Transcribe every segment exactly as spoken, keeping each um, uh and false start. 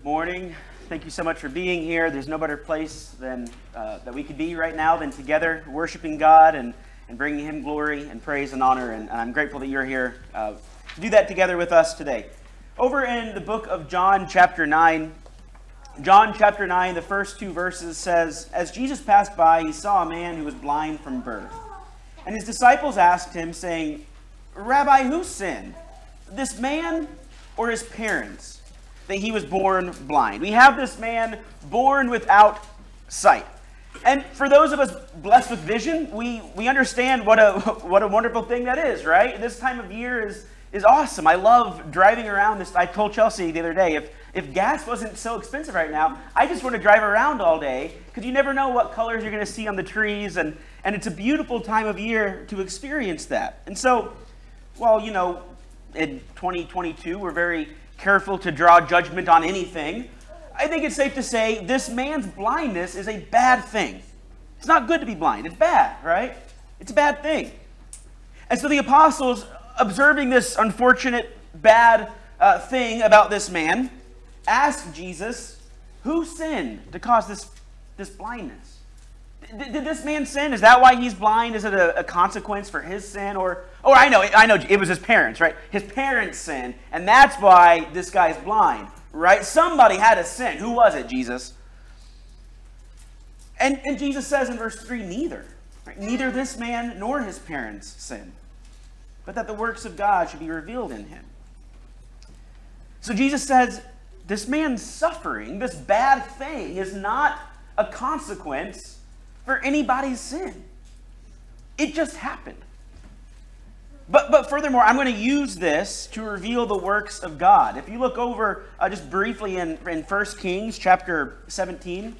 morning. Thank you so much for being here. There's no better place than uh, that we could be right now than together worshiping God and, and bringing Him glory and praise and honor. And, and I'm grateful that you're here uh, to do that together with us today. Over in the book of John chapter nine, John chapter nine, the first two verses says, "As Jesus passed by, he saw a man who was blind from birth. And his disciples asked him, saying, 'Rabbi, who sinned, this man or his parents, that he was born blind?'" We have this man born without sight. And for those of us blessed with vision, we, we understand what a what a wonderful thing that is, right? This time of year is, is awesome. I love driving around this. I told Chelsea the other day, if, if gas wasn't so expensive right now, I just want to drive around all day, because you never know what colors you're going to see on the trees, and, and it's a beautiful time of year to experience that. And so, well, you know, in twenty twenty-two, we're very careful to draw judgment on anything. I think it's safe to say this man's blindness is a bad thing. It's not good to be blind. It's bad, right? It's a bad thing. And so the apostles, observing this unfortunate, bad uh, thing about this man, asked Jesus, who sinned to cause this, this blindness? Did, did this man sin? Is that why he's blind? Is it a, a consequence for his sin? Or, or I know, I know, it was his parents, right? His parents sinned, and that's why this guy's blind, right? Somebody had to sin. Who was it, Jesus? And, and Jesus says in verse three, neither. Right? Neither this man nor his parents sinned, but that the works of God should be revealed in him. So Jesus says, this man's suffering, this bad thing, is not a consequence for anybody's sin. It just happened. But but furthermore, I'm going to use this to reveal the works of God. If you look over uh, just briefly in, in First Kings chapter seventeen.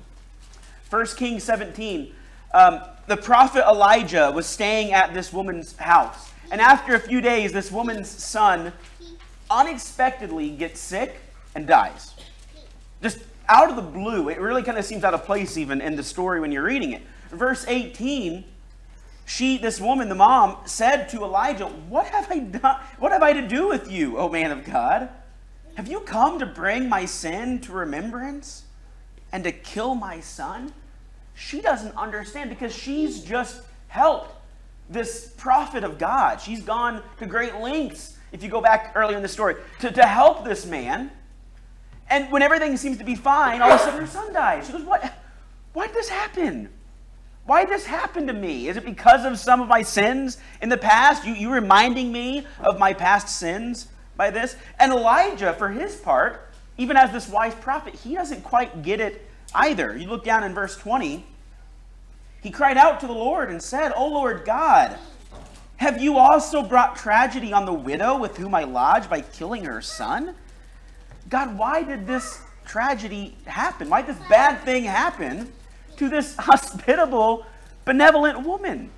First Kings seventeen. Um, the prophet Elijah was staying at this woman's house. And after a few days, this woman's son unexpectedly gets sick and dies. Just out of the blue. It really kind of seems out of place even in the story when you're reading it. Verse eighteen, she, this woman, the mom, said to Elijah, What have I done? What have I to do with you, O man of God? Have you come to bring my sin to remembrance and to kill my son? She doesn't understand because she's just helped this prophet of God. She's gone to great lengths, if you go back earlier in the story, to, to help this man. And when everything seems to be fine, all of a sudden her son dies. She goes, what? Why did this happen? Why did this happen to me? Is it because of some of my sins in the past? You, you reminding me of my past sins by this? And Elijah, for his part, even as this wise prophet, he doesn't quite get it either. You look down in verse twenty. He cried out to the Lord and said, O Lord God, have you also brought tragedy on the widow with whom I lodge by killing her son? God, why did this tragedy happen? Why did this bad thing happen to this hospitable, benevolent woman?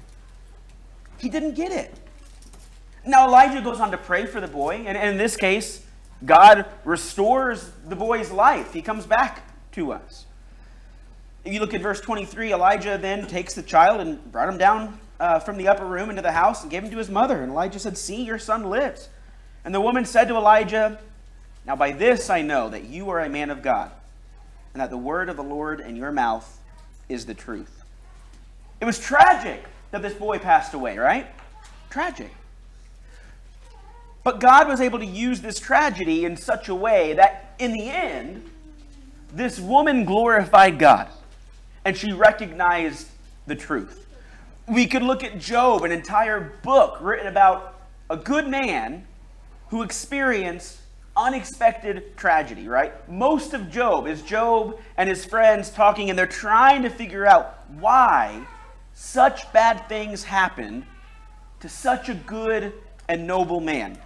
He didn't get it. Now Elijah goes on to pray for the boy, and in this case, God restores the boy's life. He comes back to us. If you look at verse twenty-three, Elijah then takes the child and brought him down uh, from the upper room into the house and gave him to his mother. And Elijah said, See, your son lives. And the woman said to Elijah, Now by this I know that you are a man of God, and that the word of the Lord in your mouth is the truth. It was tragic that this boy passed away, right? Tragic. But God was able to use this tragedy in such a way that in the end, this woman glorified God, and she recognized the truth. We could look at Job, an entire book written about a good man who experienced unexpected tragedy, right? Most of Job is Job and his friends talking, and they're trying to figure out why such bad things happened to such a good and noble man.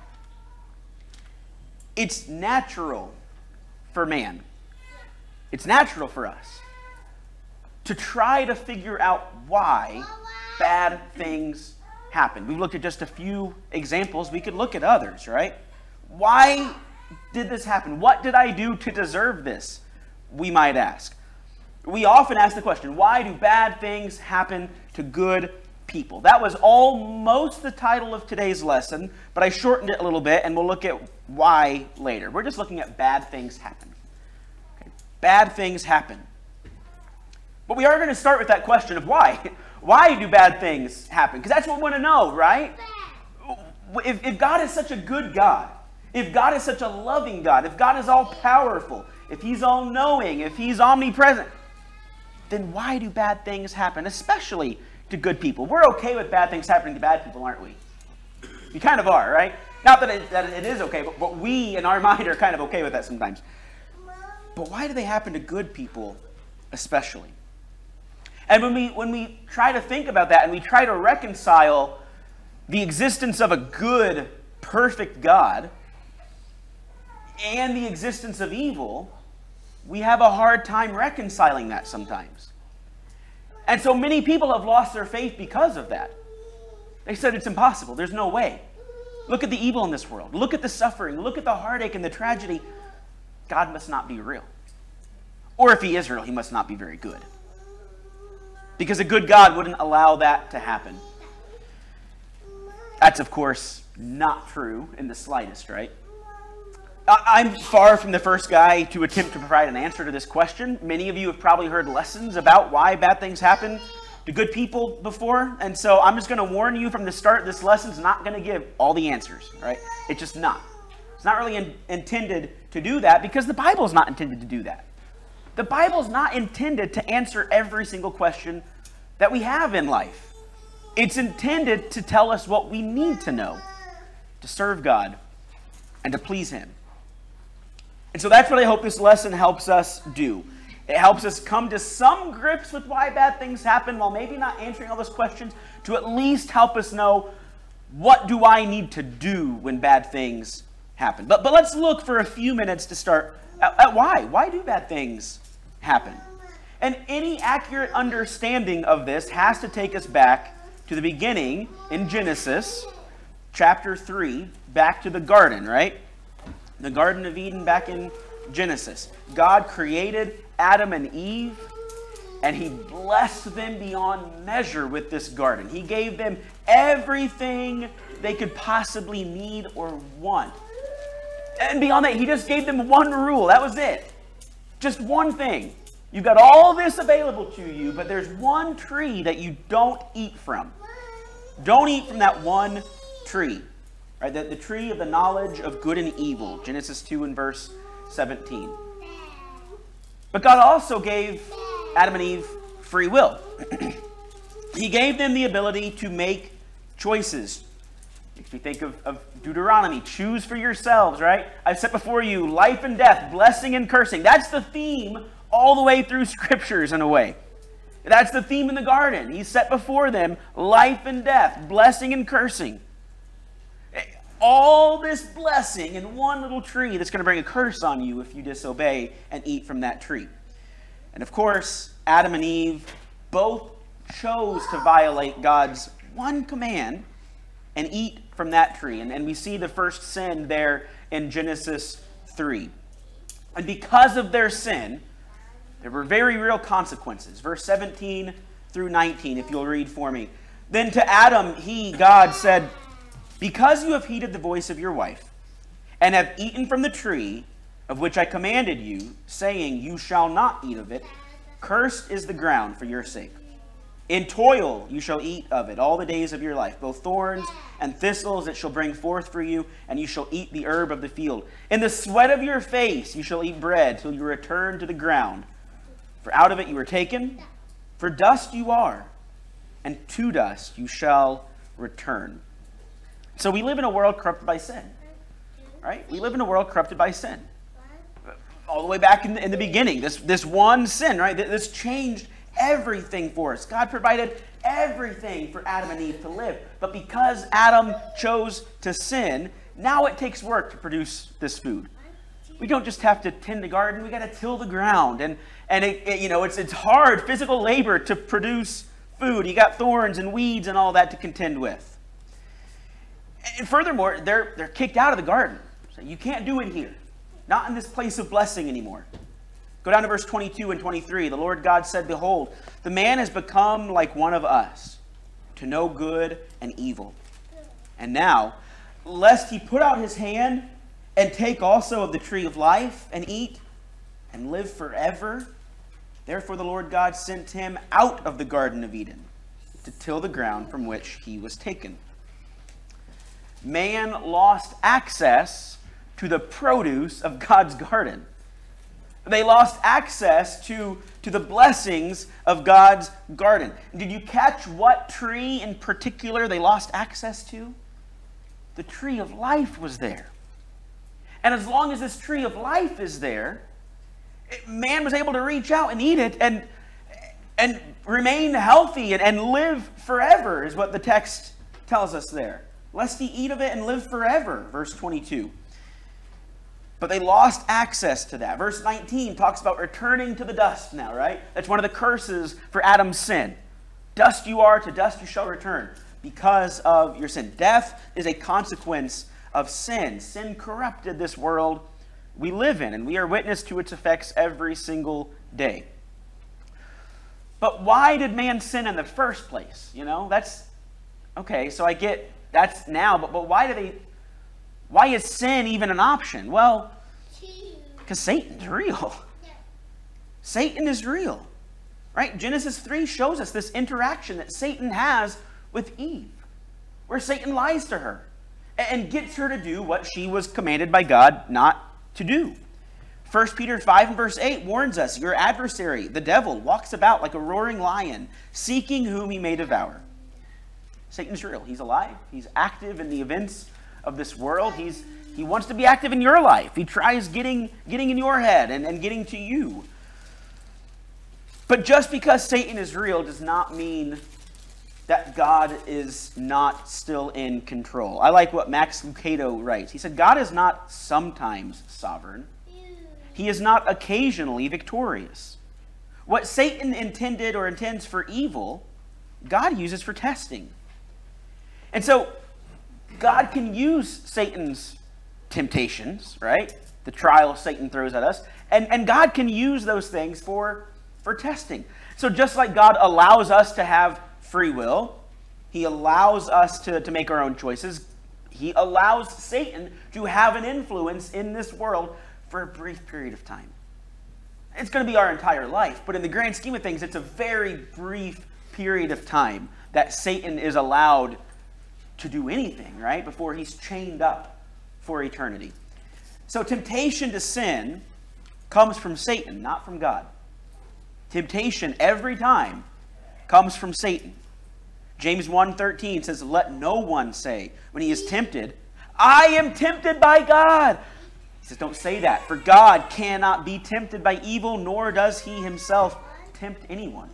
It's natural for man. It's natural for us to try to figure out why bad things happen. We've looked at just a few examples. We could look at others, right? Why did this happen? What did I do to deserve this? We might ask. We often ask the question, why do bad things happen to good people? That was almost the title of today's lesson, but I shortened it a little bit, and we'll look at why later. We're just looking at bad things happen. bad things happen. But we are going to start with that question of why. Why do bad things happen? Because that's what we want to know, right? If, if God is such a good God, if God is such a loving God, if God is all-powerful, if he's all-knowing, if he's omnipresent, then why do bad things happen, especially to good people? We're okay with bad things happening to bad people, aren't we? We kind of are, right? Not that it, that it is okay, but, but we in our mind are kind of okay with that sometimes. But why do they happen to good people especially? And when we when we try to think about that and we try to reconcile the existence of a good, perfect God and the existence of evil, we have a hard time reconciling that sometimes. And so many people have lost their faith because of that. They said it's impossible. There's no way. Look at the evil in this world. Look at the suffering. Look at the heartache and the tragedy. God must not be real. Or if he is real, he must not be very good. Because a good God wouldn't allow that to happen. That's, of course, not true in the slightest, right? I'm far from the first guy to attempt to provide an answer to this question. Many of you have probably heard lessons about why bad things happen to good people before. And so I'm just going to warn you from the start, this lesson's not going to give all the answers, right? It's just not. It's not really in, intended to do that because the Bible's not intended to do that. The Bible's not intended to answer every single question that we have in life. It's intended to tell us what we need to know to serve God and to please him. And so that's what I hope this lesson helps us do. It helps us come to some grips with why bad things happen, while maybe not answering all those questions, to at least help us know, what do I need to do when bad things happen? But, but let's look for a few minutes to start at, at why. Why do bad things happen? And any accurate understanding of this has to take us back to the beginning in Genesis chapter three, back to the garden, right? The Garden of Eden back in Genesis. God created Adam and Eve, and he blessed them beyond measure with this garden. He gave them everything they could possibly need or want. And beyond that, he just gave them one rule. That was it. Just one thing. You've got all this available to you, but there's one tree that you don't eat from. Don't eat from that one tree. Right? The, the tree of the knowledge of good and evil. Genesis two and verse seventeen. But God also gave Adam and Eve free will. He gave them the ability to make choices. Makes me think of, of Deuteronomy. Choose for yourselves, right? I've set before you life and death, blessing and cursing. That's the theme all the way through scriptures in a way. That's the theme in the garden. He set before them life and death, blessing and cursing. All this blessing in one little tree that's going to bring a curse on you if you disobey and eat from that tree. And of course, Adam and Eve both chose to violate God's one command and eat from that tree. And, and we see the first sin there in Genesis three. And because of their sin, there were very real consequences. Verse seventeen through nineteen, if you'll read for me. Then to Adam, he, God, said, because you have heeded the voice of your wife, and have eaten from the tree of which I commanded you, saying, you shall not eat of it, cursed is the ground for your sake. In toil you shall eat of it all the days of your life. Both thorns and thistles it shall bring forth for you, and you shall eat the herb of the field. In the sweat of your face you shall eat bread till you return to the ground. For out of it you were taken, for dust you are, and to dust you shall return. So we live in a world corrupted by sin, right? We live in a world corrupted by sin. All the way back in the, in the beginning, this, this one sin, right? This changed everything for us. God provided everything for Adam and Eve to live. But because Adam chose to sin, now it takes work to produce this food. We don't just have to tend the garden, we got to till the ground. And, and it, it, you know, it's, it's hard physical labor to produce food. You got thorns and weeds and all that to contend with. And furthermore, they're, they're kicked out of the garden. So you can't do it here. Not in this place of blessing anymore. Go down to verse twenty-two and twenty-three. The Lord God said, behold, the man has become like one of us, to know good and evil. And now, lest he put out his hand and take also of the tree of life and eat and live forever? Therefore the Lord God sent him out of the Garden of Eden to till the ground from which he was taken. Man lost access to the produce of God's garden. They lost access to, to the blessings of God's garden. Did you catch what tree in particular they lost access to? The tree of life was there. And as long as this tree of life is there, man was able to reach out and eat it and, and remain healthy and, and live forever, is what the text tells us there. Lest he eat of it and live forever, verse twenty-two. But they lost access to that. Verse nineteen talks about returning to the dust now, right? That's one of the curses for Adam's sin. Dust you are, to dust you shall return because of your sin. Death is a consequence of sin. Sin corrupted this world we live in, and we are witness to its effects every single day. But why did man sin in the first place? You know, that's, okay, so I get that's now, but, but why do they, why is sin even an option? Well, because Satan's real. Satan is real, right? Genesis three shows us this interaction that Satan has with Eve, where Satan lies to her and gets her to do what she was commanded by God not to do. First Peter five and verse eight warns us, your adversary, the devil, walks about like a roaring lion, seeking whom he may devour. Satan's real. He's alive. He's active in the events of this world. He's He wants to be active in your life. He tries getting, getting in your head and, and getting to you. But just because Satan is real does not mean that God is not still in control. I like what Max Lucado writes. He said, God is not sometimes sovereign. He is not occasionally victorious. What Satan intended or intends for evil, God uses for testing. And so, God can use Satan's temptations, right? The trials Satan throws at us. And, and God can use those things for, for testing. So just like God allows us to have free will, he allows us to, to make our own choices, he allows Satan to have an influence in this world for a brief period of time. It's going to be our entire life, but in the grand scheme of things, it's a very brief period of time that Satan is allowed to do anything, right? Before he's chained up for eternity. So temptation to sin comes from Satan, not from God. Temptation every time comes from Satan. James one thirteen says, let no one say when he is tempted, I am tempted by God. He says, don't say that, for God cannot be tempted by evil, nor does he himself tempt anyone.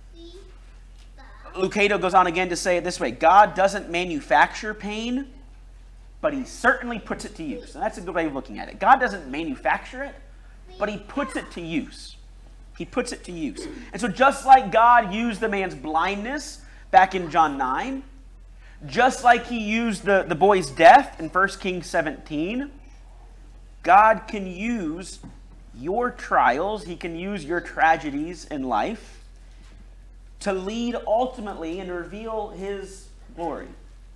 Lucado goes on again to say it this way, God doesn't manufacture pain, but he certainly puts it to use. And that's a good way of looking at it. God doesn't manufacture it, but he puts it to use. He puts it to use. And so just like God used the man's blindness back in John nine, just like he used the, the boy's death in First Kings seventeen, God can use your trials, he can use your tragedies in life to lead ultimately and reveal his glory.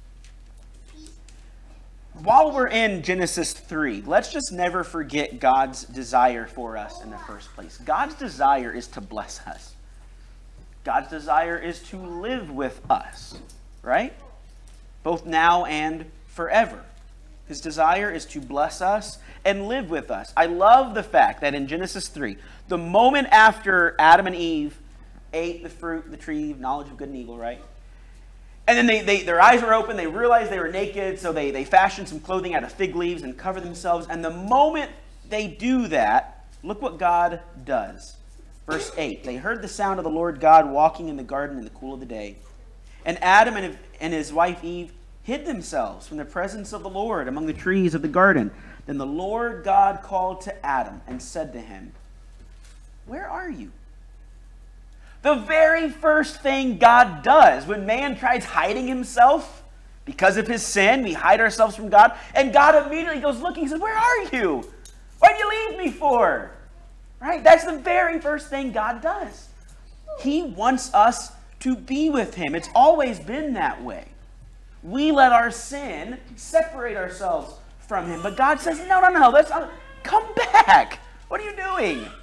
While we're in Genesis three, let's just never forget God's desire for us in the first place. God's desire is to bless us. God's desire is to live with us, right? Both now and forever. His desire is to bless us and live with us. I love the fact that in Genesis three, the moment after Adam and Eve ate the fruit, the tree of knowledge of good and evil, right? And then they, they their eyes were open, they realized they were naked, so they, they fashioned some clothing out of fig leaves and covered themselves. And the moment they do that, look what God does. Verse eight, they heard the sound of the Lord God walking in the garden in the cool of the day. And Adam and, and his wife Eve hid themselves from the presence of the Lord among the trees of the garden. Then the Lord God called to Adam and said to him, where are you? The very first thing God does when man tries hiding himself because of his sin, we hide ourselves from God, and God immediately goes looking and says, where are you? What did you leave me for? Right? That's the very first thing God does. He wants us to be with him. It's always been that way. We let our sin separate ourselves from him. But God says, no, no, no, let's not, come back. What are you doing?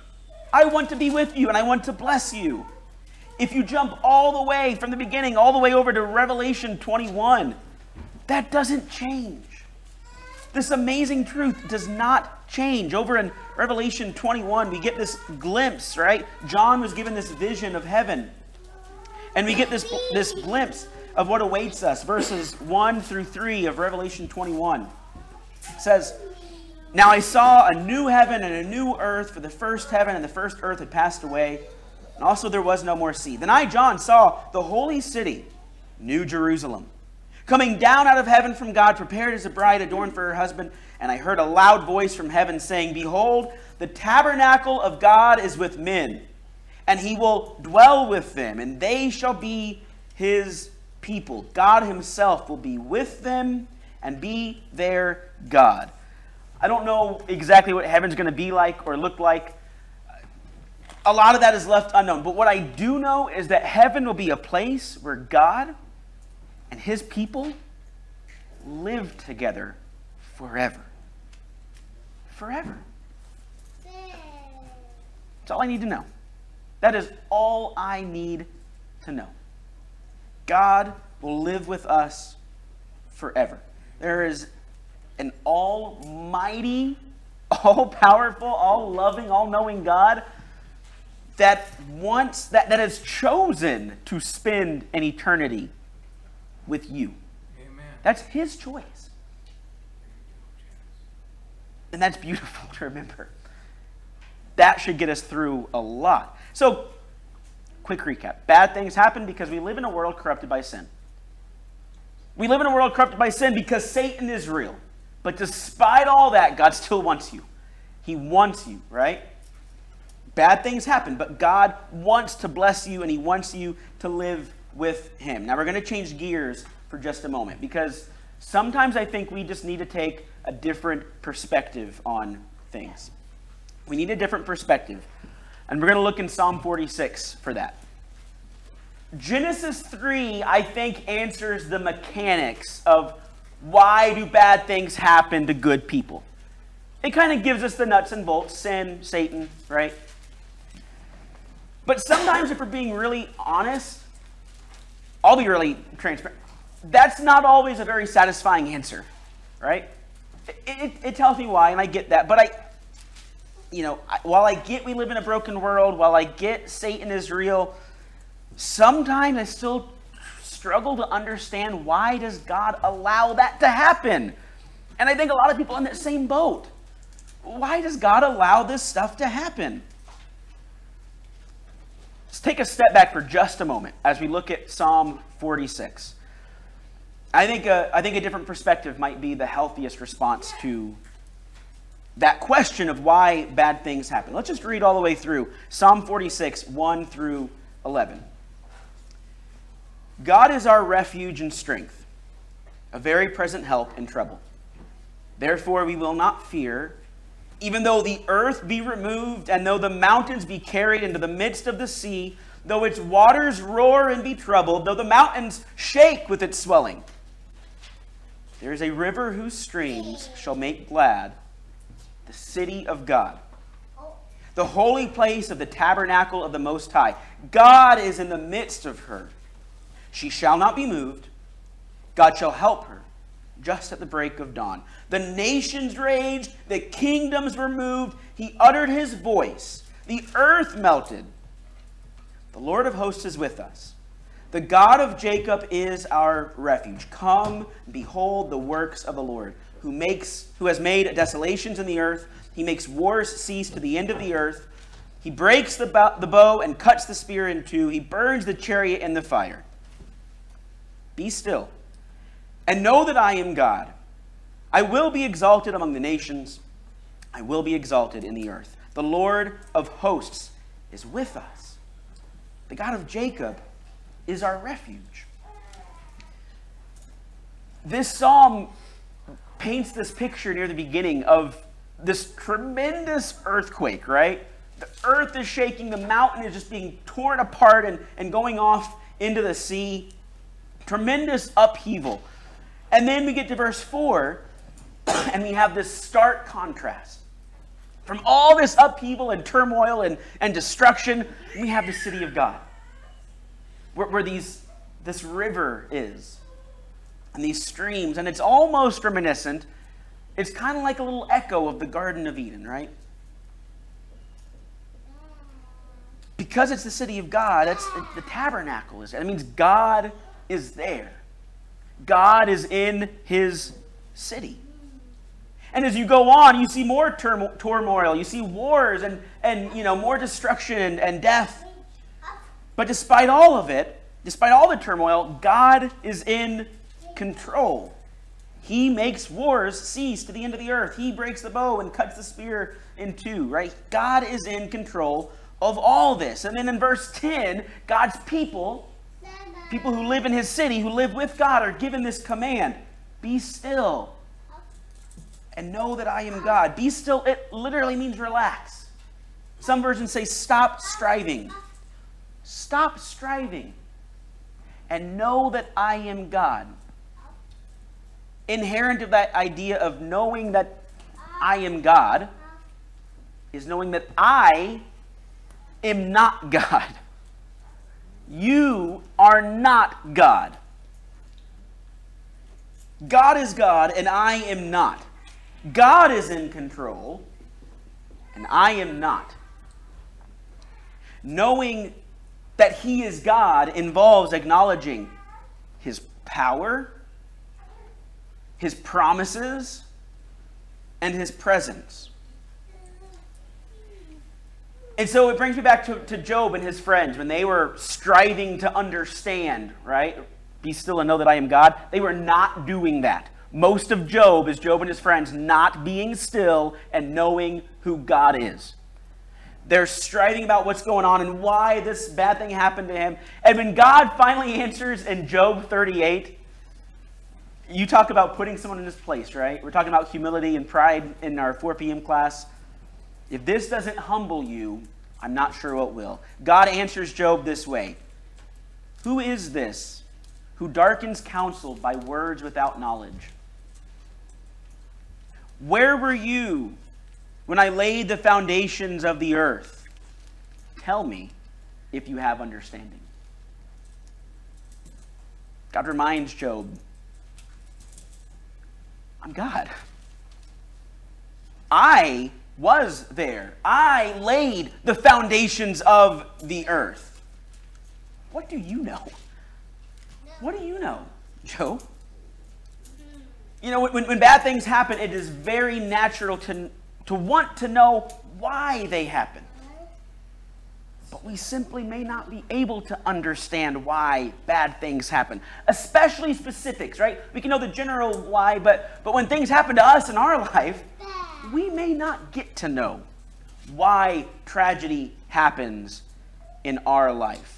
I want to be with you and I want to bless you. If you jump all the way from the beginning, all the way over to Revelation twenty-one, that doesn't change. This amazing truth does not change. Over in Revelation twenty-one, we get this glimpse, right? John was given this vision of heaven. And we get this, this glimpse of what awaits us. Verses one through three of Revelation twenty-one. It says, "Now I saw a new heaven and a new earth, for the first heaven and the first earth had passed away, and also there was no more sea. Then I, John, saw the holy city, New Jerusalem, coming down out of heaven from God, prepared as a bride adorned for her husband. And I heard a loud voice from heaven saying, Behold, the tabernacle of God is with men, and he will dwell with them, and they shall be his people. God himself will be with them and be their God." I don't know exactly what heaven's going to be like or look like. A lot of that is left unknown. But what I do know is that heaven will be a place where God and his people live together forever. Forever. That's all I need to know. That is all I need to know. God will live with us forever. There is an almighty, all-powerful, all-loving, all-knowing God that wants, that, that has chosen to spend an eternity with you. Amen. That's his choice. And that's beautiful to remember. That should get us through a lot. So, quick recap. Bad things happen because we live in a world corrupted by sin. We live in a world corrupted by sin because Satan is real. But despite all that, God still wants you. He wants you, right? Bad things happen, but God wants to bless you and he wants you to live with him. Now we're going to change gears for just a moment because sometimes I think we just need to take a different perspective on things. We need a different perspective. And we're going to look in Psalm forty-six for that. Genesis three, I think, answers the mechanics of why do bad things happen to good people. It kind of gives us the nuts and bolts, sin, Satan, right? But sometimes if we're being really honest, I'll be really transparent, that's not always a very satisfying answer, right? It, it, it tells me why, and I get that. But I, you know, while I get we live in a broken world, while I get Satan is real, sometimes I still struggle to understand why does God allow that to happen? And I think a lot of people are in that same boat. Why does God allow this stuff to happen? Let's take a step back for just a moment as we look at Psalm forty-six. I think a, I think a different perspective might be the healthiest response to that question of why bad things happen. Let's just read all the way through Psalm forty-six, one through eleven. God is our refuge and strength, a very present help in trouble. Therefore we will not fear, even though the earth be removed, and though the mountains be carried into the midst of the sea, though its waters roar and be troubled, though the mountains shake with its swelling. There is a river whose streams shall make glad the city of God, the holy place of the tabernacle of the Most High. God is in the midst of her. She shall not be moved. God shall help her just at the break of dawn. The nations raged, the kingdoms were moved. He uttered his voice. The earth melted. The Lord of hosts is with us. The God of Jacob is our refuge. Come, behold the works of the Lord, who makes, who has made desolations in the earth. He makes wars cease to the end of the earth. He breaks the bow, the bow and cuts the spear in two. He burns the chariot in the fire. Be still, and know that I am God. I will be exalted among the nations. I will be exalted in the earth. The Lord of hosts is with us. The God of Jacob is our refuge. This psalm paints this picture near the beginning of this tremendous earthquake, right? The earth is shaking, the mountain is just being torn apart and, and going off into the sea. Tremendous upheaval. And then we get to verse four, and we have this stark contrast. From all this upheaval and turmoil and, and destruction, we have the city of God, where, where these this river is, and these streams, and it's almost reminiscent. It's kind of like a little echo of the Garden of Eden, right? Because it's the city of God, that's the tabernacle is there. That means God is there. God is in his city. And as you go on, you see more turmo- turmoil. You see wars and, and you know, more destruction and, and death. But despite all of it, despite all the turmoil, God is in control. He makes wars cease to the end of the earth. He breaks the bow and cuts the spear in two, right? God is in control of all this. And then in verse ten, God's people, people who live in his city, who live with God, are given this command: be still and know that I am God. Be still, it literally means relax. Some versions say stop striving. Stop striving and know that I am God. Inherent of that idea of knowing that I am God is knowing that I am not God. You are not God. God is God and I am not. God is in control and I am not. Knowing that he is God involves acknowledging his power, his promises, and his presence. And so it brings me back to, to Job and his friends when they were striving to understand, right? Be still and know that I am God. They were not doing that. Most of Job is Job and his friends not being still and knowing who God is. They're striving about what's going on and why this bad thing happened to him. And when God finally answers in Job thirty-eight, you talk about putting someone in this place, right? We're talking about humility and pride in our four p.m. class. If this doesn't humble you, I'm not sure what will. God answers Job this way: who is this who darkens counsel by words without knowledge? Where were you when I laid the foundations of the earth? Tell me if you have understanding. God reminds Job, I'm God. I was there. I laid the foundations of the earth. What do you know? What do you know, Job? You know, when, when bad things happen, it is very natural to, to want to know why they happen. But we simply may not be able to understand why bad things happen, especially specifics, right? We can know the general why, but, but when things happen to us in our life, we may not get to know why tragedy happens in our life.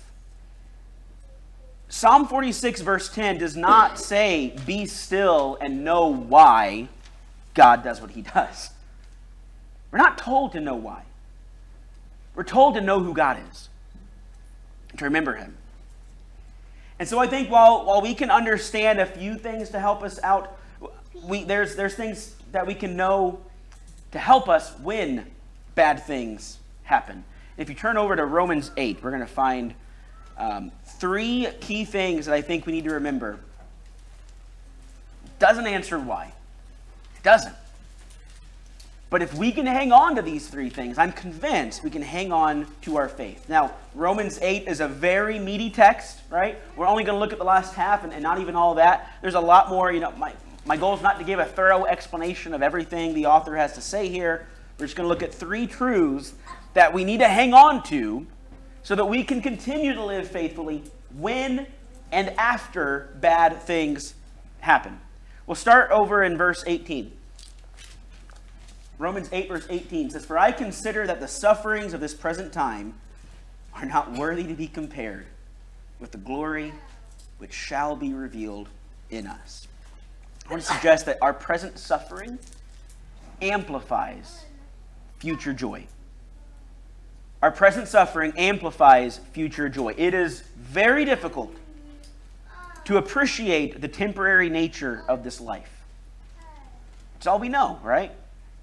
Psalm forty-six verse ten does not say, be still and know why God does what he does. We're not told to know why. We're told to know who God is, to remember him. And so I think while, while we can understand a few things to help us out, we, there's, there's things that we can know to help us when bad things happen. If you turn over to Romans eight, we're going to find um, three key things that I think we need to remember. Doesn't answer why. It doesn't. But if we can hang on to these three things, I'm convinced we can hang on to our faith. Now, Romans eight is a very meaty text, right? We're only going to look at the last half and, and not even all that. There's a lot more. You know, my, my goal is not to give a thorough explanation of everything the author has to say here. We're just going to look at three truths that we need to hang on to so that we can continue to live faithfully when and after bad things happen. We'll start over in verse eighteen. Romans eight verse eighteen says, for I consider that the sufferings of this present time are not worthy to be compared with the glory which shall be revealed in us. I want to suggest that our present suffering amplifies future joy. Our present suffering amplifies future joy. It is very difficult to appreciate the temporary nature of this life. It's all we know, right?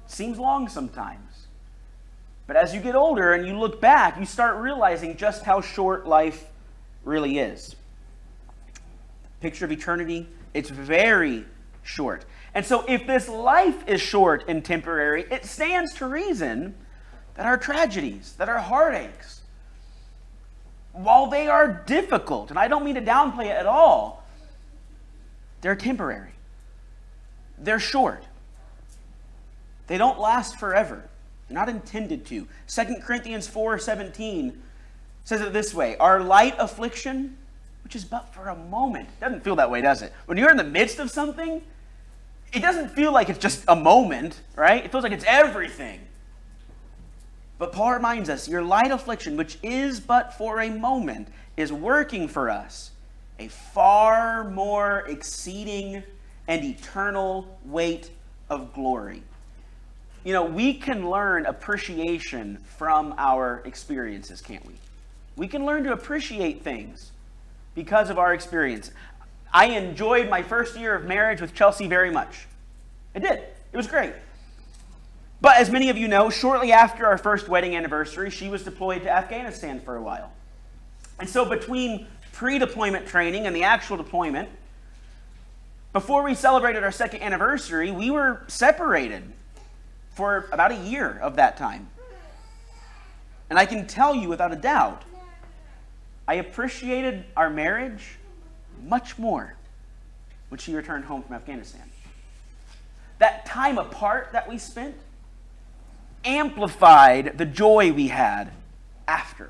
Seems long sometimes. But as you get older and you look back, you start realizing just how short life really is. Picture of eternity, it's very short. And so if this life is short and temporary, it stands to reason that our tragedies, that our heartaches, while they are difficult, and I don't mean to downplay it at all, they're temporary. They're short. They don't last forever. They're not intended to. Second Corinthians four seventeen says it this way, our light affliction, which is but for a moment. It doesn't feel that way, does it? When you're in the midst of something, it doesn't feel like it's just a moment, right? It feels like it's everything. But Paul reminds us, your light affliction, which is but for a moment, is working for us a far more exceeding and eternal weight of glory. You know, we can learn appreciation from our experiences, can't we? We can learn to appreciate things because of our experience. I enjoyed my first year of marriage with Chelsea very much. I did. It was great. But as many of you know, shortly after our first wedding anniversary, she was deployed to Afghanistan for a while. And so between pre-deployment training and the actual deployment, before we celebrated our second anniversary, we were separated for about a year of that time. And I can tell you without a doubt, I appreciated our marriage much more when she returned home from Afghanistan. That time apart that we spent amplified the joy we had after.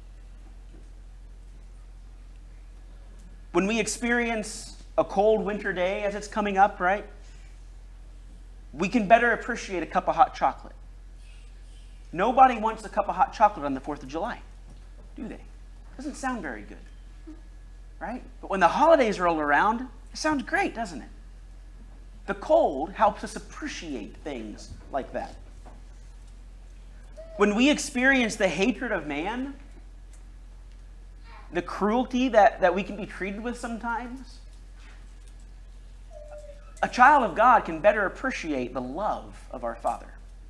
When we experience a cold winter day as it's coming up, right? We can better appreciate a cup of hot chocolate. Nobody wants a cup of hot chocolate on the fourth of July, do they? Doesn't sound very good, right? But when the holidays roll around, it sounds great, doesn't it? The cold helps us appreciate things like that. When we experience the hatred of man, the cruelty that, that we can be treated with sometimes, a child of God can better appreciate the love of our Father.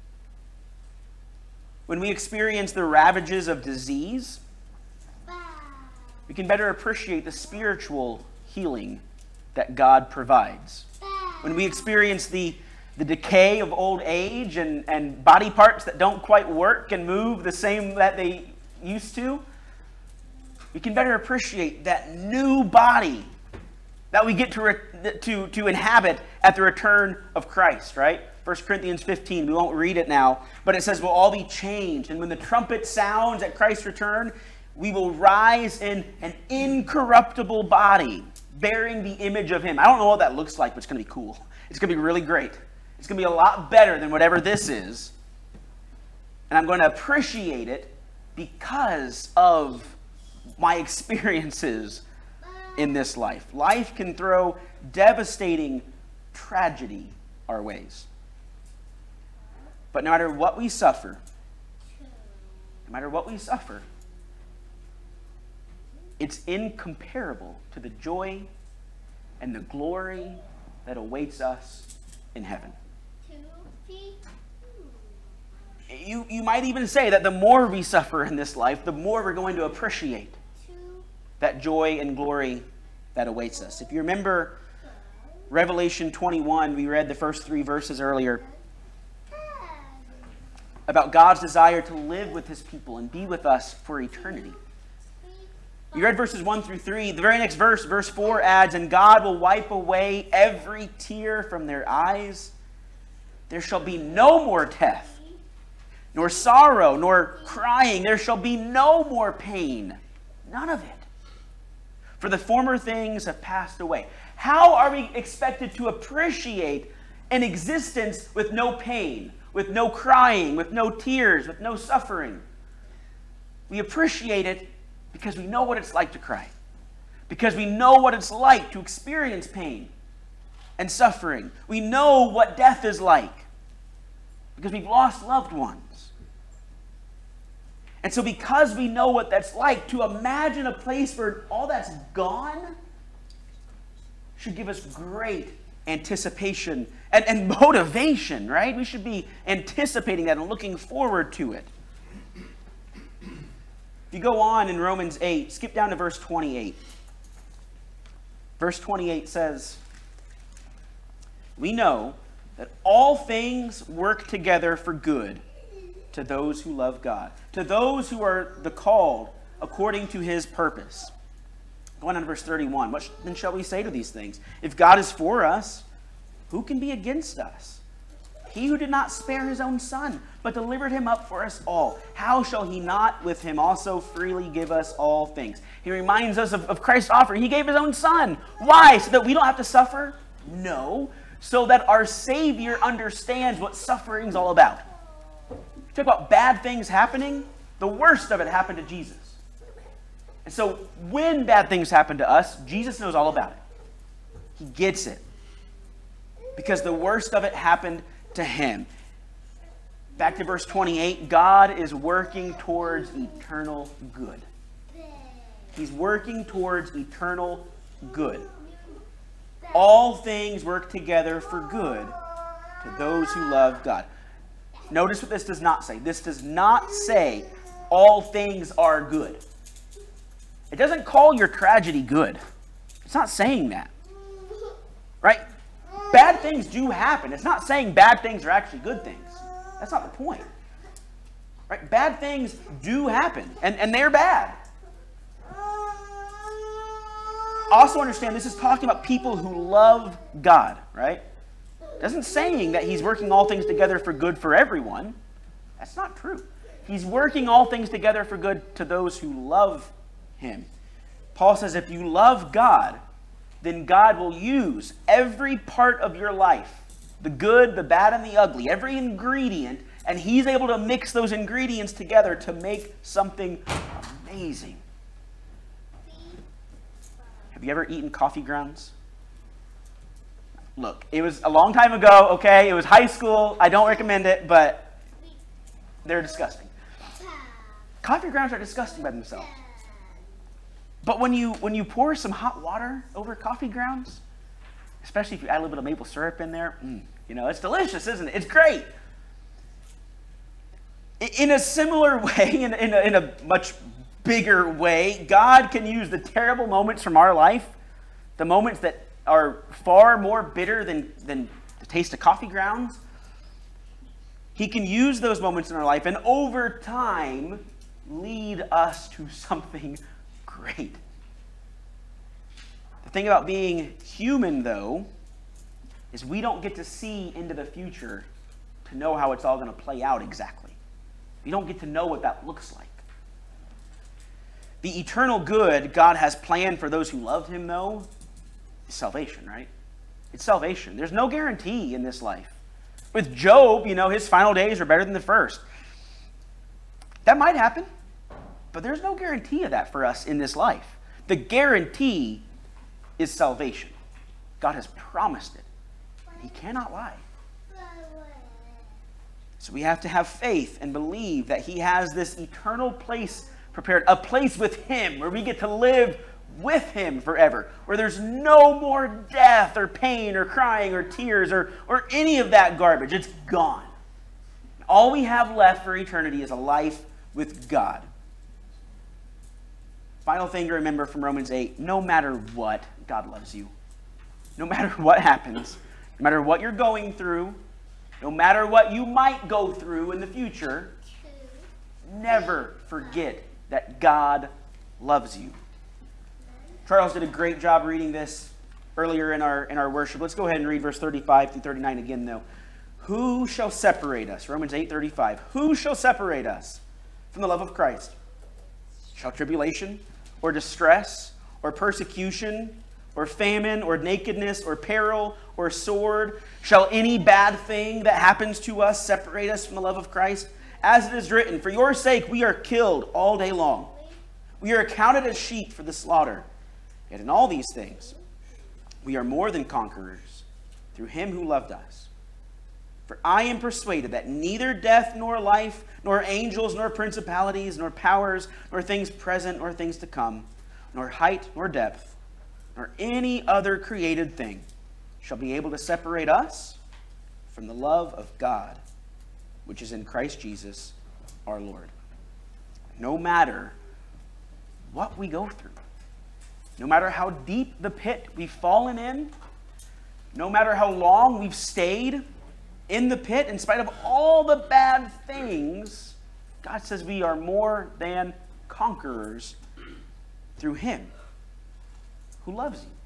When we experience the ravages of disease, we can better appreciate the spiritual healing that God provides. When we experience the, the decay of old age and, and body parts that don't quite work and move the same that they used to, we can better appreciate that new body that we get to, re- to, to inhabit at the return of Christ, right? First Corinthians fifteen, we won't read it now, but it says we'll all be changed. And when the trumpet sounds at Christ's return, we will rise in an incorruptible body, bearing the image of Him. I don't know what that looks like, but it's going to be cool. It's going to be really great. It's going to be a lot better than whatever this is. And I'm going to appreciate it because of my experiences in this life. Life can throw devastating tragedy our ways. But no matter what we suffer, no matter what we suffer, it's incomparable to the joy and the glory that awaits us in heaven. You, you might even say that the more we suffer in this life, the more we're going to appreciate that joy and glory that awaits us. If you remember Revelation twenty-one, we read the first three verses earlier about God's desire to live with His people and be with us for eternity. You read verses one through three. The very next verse, verse four adds, and God will wipe away every tear from their eyes. There shall be no more death, nor sorrow, nor crying. There shall be no more pain. None of it. For the former things have passed away. How are we expected to appreciate an existence with no pain, with no crying, with no tears, with no suffering? We appreciate it because we know what it's like to cry. Because we know what it's like to experience pain and suffering. We know what death is like because we've lost loved ones. And so because we know what that's like, to imagine a place where all that's gone should give us great anticipation and, and motivation, right? We should be anticipating that and looking forward to it. If you go on in Romans eight, skip down to verse twenty-eight. Verse twenty-eight says, "We know that all things work together for good to those who love God, to those who are the called according to his purpose." Going on to verse thirty-one, "What then shall we say to these things? If God is for us, who can be against us? He who did not spare his own son, but delivered him up for us all, how shall he not with him also freely give us all things?" He reminds us of, of Christ's offer. He gave his own son. Why? So that we don't have to suffer? No. So that our Savior understands what suffering's all about. Talk about bad things happening. The worst of it happened to Jesus. And so when bad things happen to us, Jesus knows all about it. He gets it. Because the worst of it happened to him. Back to verse twenty-eight, God is working towards eternal good. He's working towards eternal good. All things work together for good to those who love God. Notice what this does not say. This does not say all things are good. It doesn't call your tragedy good. It's not saying that. Right? Bad things do happen. It's not saying bad things are actually good things. That's not the point. Right? Bad things do happen, and, and they're bad. Also understand this is talking about people who love God, right? It doesn't saying that he's working all things together for good for everyone. That's not true. He's working all things together for good to those who love him. Paul says if you love God, then God will use every part of your life, the good, the bad, and the ugly, every ingredient, and he's able to mix those ingredients together to make something amazing. Have you ever eaten coffee grounds? Look, it was a long time ago, okay? It was high school. I don't recommend it, but they're disgusting. Coffee grounds are disgusting by themselves. But when you when you pour some hot water over coffee grounds, especially if you add a little bit of maple syrup in there, mm, you know, it's delicious, isn't it? It's great. In a similar way, in, in, a, in a much bigger way, God can use the terrible moments from our life, the moments that are far more bitter than, than the taste of coffee grounds. He can use those moments in our life and over time lead us to something great. The thing about being human, though, is we don't get to see into the future to know how it's all going to play out exactly. We don't get to know what that looks like. The eternal good God has planned for those who love him, though, is salvation, right? It's salvation. There's no guarantee in this life. With Job, you know, his final days are better than the first. That might happen, but there's no guarantee of that for us in this life. The guarantee is salvation. God has promised it. He cannot lie. So we have to have faith and believe that he has this eternal place prepared, a place with him where we get to live with him forever, where there's no more death or pain or crying or tears or, or any of that garbage. It's gone. All we have left for eternity is a life with God. Final thing to remember from Romans eight, no matter what, God loves you. No matter what happens, no matter what you're going through, no matter what you might go through in the future, never forget that God loves you. Charles did a great job reading this earlier in our, in our worship. Let's go ahead and read verse thirty-five through thirty-nine again, though. Who shall separate us? Romans eight thirty-five. Who shall separate us from the love of Christ? Shall tribulation, or distress, or persecution, or famine, or nakedness, or peril, or sword? Shall any bad thing that happens to us separate us from the love of Christ? As it is written, for your sake we are killed all day long. We are accounted as sheep for the slaughter. Yet in all these things we are more than conquerors through him who loved us. For I am persuaded that neither death nor life, nor angels, nor principalities, nor powers, nor things present, nor things to come, nor height, nor depth, nor any other created thing shall be able to separate us from the love of God, which is in Christ Jesus our Lord. No matter what we go through, no matter how deep the pit we've fallen in, no matter how long we've stayed in the pit, in spite of all the bad things, God says we are more than conquerors through him who loves you.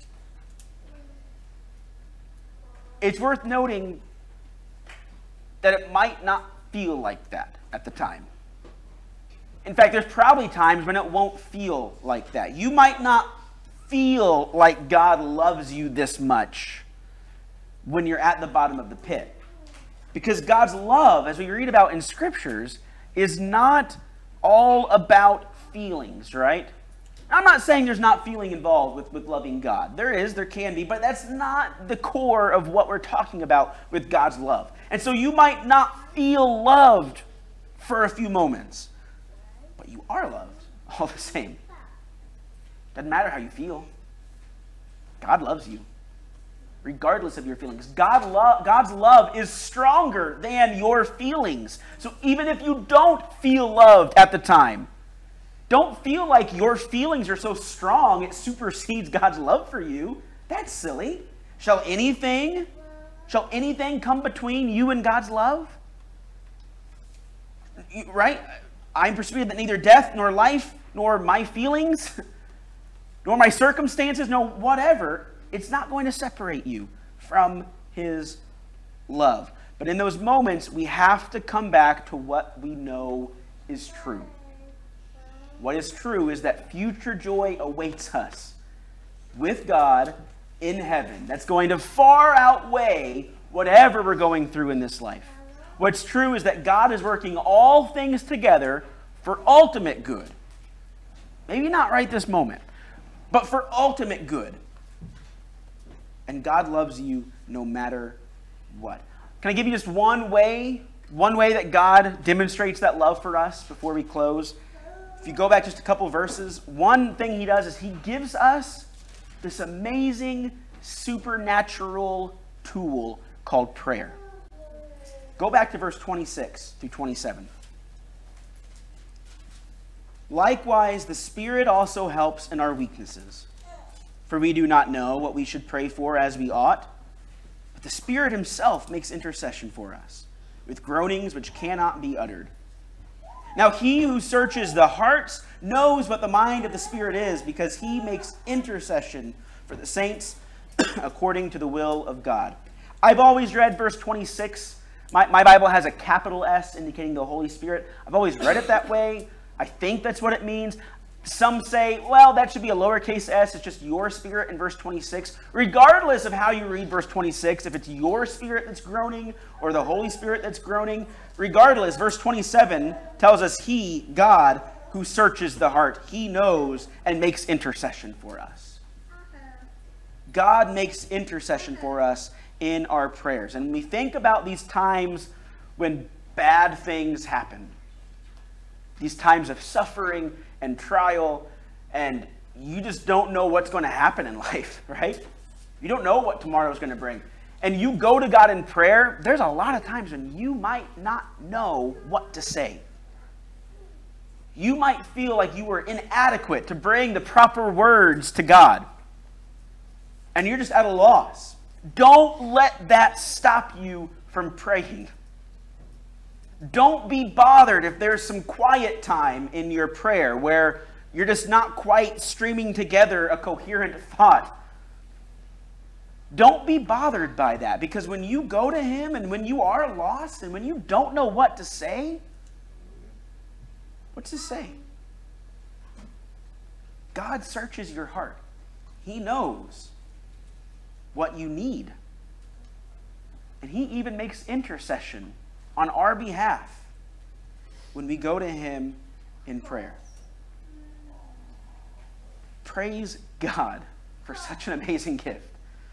It's worth noting that it might not feel like that at the time. In fact, there's probably times when it won't feel like that. You might not feel like God loves you this much when you're at the bottom of the pit. Because God's love, as we read about in scriptures, is not all about feelings, right? I'm not saying there's not feeling involved with, with loving God. There is, there can be, but that's not the core of what we're talking about with God's love. And so you might not feel loved for a few moments, but you are loved all the same. Doesn't matter how you feel. God loves you, regardless of your feelings. God lo- God's love is stronger than your feelings. So even if you don't feel loved at the time, don't feel like your feelings are so strong it supersedes God's love for you. That's silly. Shall anything, shall anything come between you and God's love? Right? I'm persuaded that neither death nor life nor my feelings nor my circumstances, no whatever, it's not going to separate you from his love. But in those moments, we have to come back to what we know is true. What is true is that future joy awaits us with God in heaven. That's going to far outweigh whatever we're going through in this life. What's true is that God is working all things together for ultimate good. Maybe not right this moment, but for ultimate good. And God loves you no matter what. Can I give you just one way, one way that God demonstrates that love for us before we close? If you go back just a couple verses, one thing he does is he gives us this amazing supernatural tool called prayer. Go back to verse twenty-six through twenty-seven. Likewise, the Spirit also helps in our weaknesses. For we do not know what we should pray for as we ought, but the Spirit himself makes intercession for us, with groanings which cannot be uttered. Now he who searches the hearts knows what the mind of the Spirit is, because he makes intercession for the saints according to the will of God. I've always read verse twenty-six. My, my Bible has a capital S indicating the Holy Spirit. I've always read it that way. I think that's what it means. Some say, well, that should be a lowercase s. It's just your spirit in verse twenty-six. Regardless of how you read verse twenty-six, if it's your spirit that's groaning or the Holy Spirit that's groaning, regardless, verse twenty-seven tells us he, God, who searches the heart, he knows and makes intercession for us. God makes intercession for us in our prayers. And when we think about these times when bad things happen, these times of suffering and trial, and you just don't know what's going to happen in life, right? You don't know what tomorrow is going to bring. And you go to God in prayer, there's a lot of times when you might not know what to say. You might feel like you were inadequate to bring the proper words to God. And you're just at a loss. Don't let that stop you from praying. Don't be bothered if there's some quiet time in your prayer where you're just not quite streaming together a coherent thought. Don't be bothered by that, because when you go to him and when you are lost and when you don't know what to say, what's to say? God searches your heart. He knows what you need. And he even makes intercession on our behalf when we go to him in prayer. Praise God for such an amazing gift.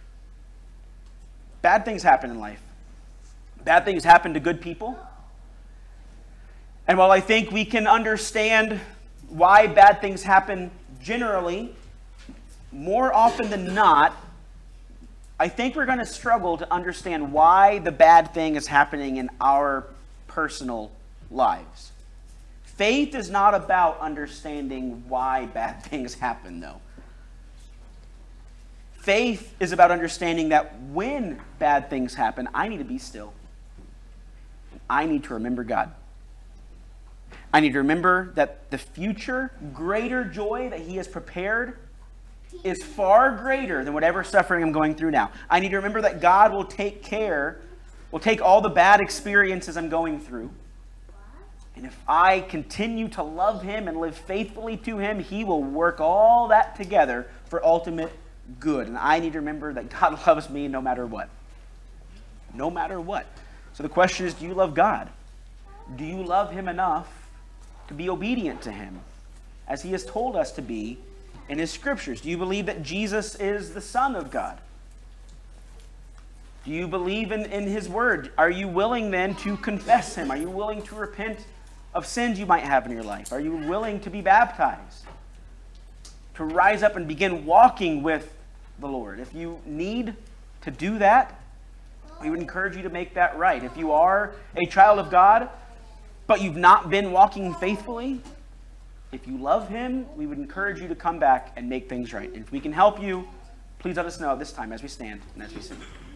Bad things happen in life. Bad things happen to good people. And while I think we can understand why bad things happen generally, more often than not, I think we're going to struggle to understand why the bad thing is happening in our personal lives. Faith is not about understanding why bad things happen, though. Faith is about understanding that when bad things happen, I need to be still. I need to remember God. I need to remember that the future greater joy that He has prepared is far greater than whatever suffering I'm going through now. I need to remember that God will take care, will take all the bad experiences I'm going through. And if I continue to love Him and live faithfully to Him, He will work all that together for ultimate good. And I need to remember that God loves me no matter what. No matter what. So the question is, do you love God? Do you love Him enough to be obedient to Him as He has told us to be in His Scriptures? Do you believe that Jesus is the Son of God? Do you believe in, in His Word? Are you willing then to confess Him? Are you willing to repent of sins you might have in your life? Are you willing to be baptized? To rise up and begin walking with the Lord? If you need to do that, we would encourage you to make that right. If you are a child of God, but you've not been walking faithfully, if you love Him, we would encourage you to come back and make things right. And if we can help you, please let us know this time as we stand and as we sing.